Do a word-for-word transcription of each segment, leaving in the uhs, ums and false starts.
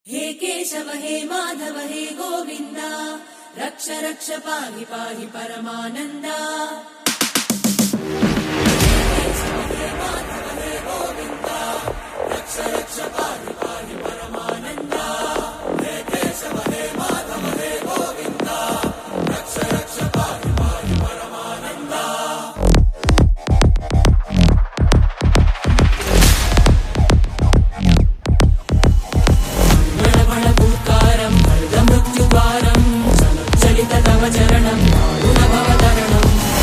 हे केशव हे माधव हे गोविंदा रक्ष रक्ष पाहि पाहि परमानंदा। हे केशव हे माधव हे गोविंदा रक्ष रक्ष पाहि पाहि परमानंदा। हे केशव हे माधव हे गोविंदा रक्ष रक्ष पाहि पाहि परमानंदा। चरणं गुणभवतरणं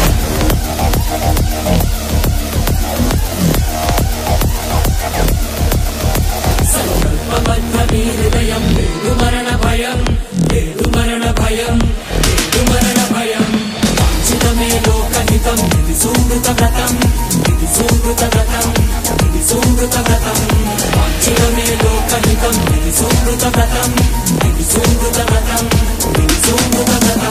संकल्पबद्धहृदयं वेदुमरणभयं वेदुमरणभयं वेदुमरणभयं वाञ्छितमे लोकहितं यदि सुहृतव्रतं यदि सुहृतव्रतं यदि सुहृतव्रतं वाञ्छितमे लोकहितं यदि सुहृतव्रतं यदि सुहृतव्रतं यदि सुहृतव्रतं।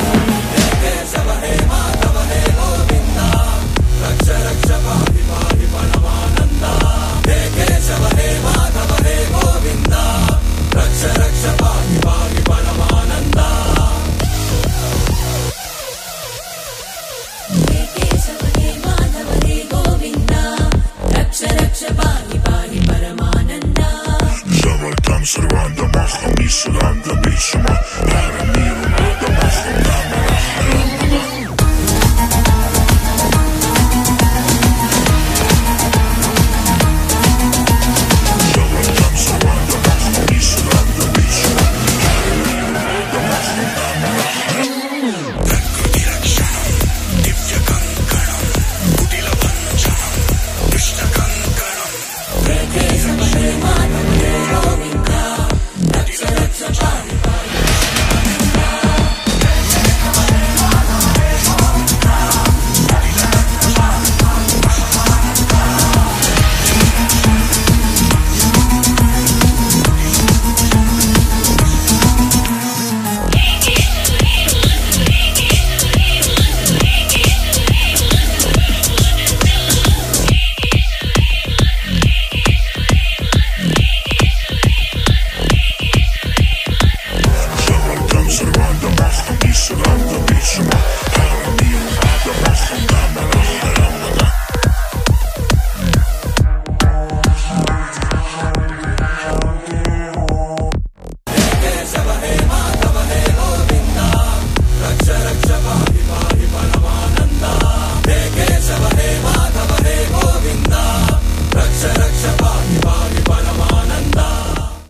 Several times around the Macha, me surround the Mishima, Paramir, the Macha.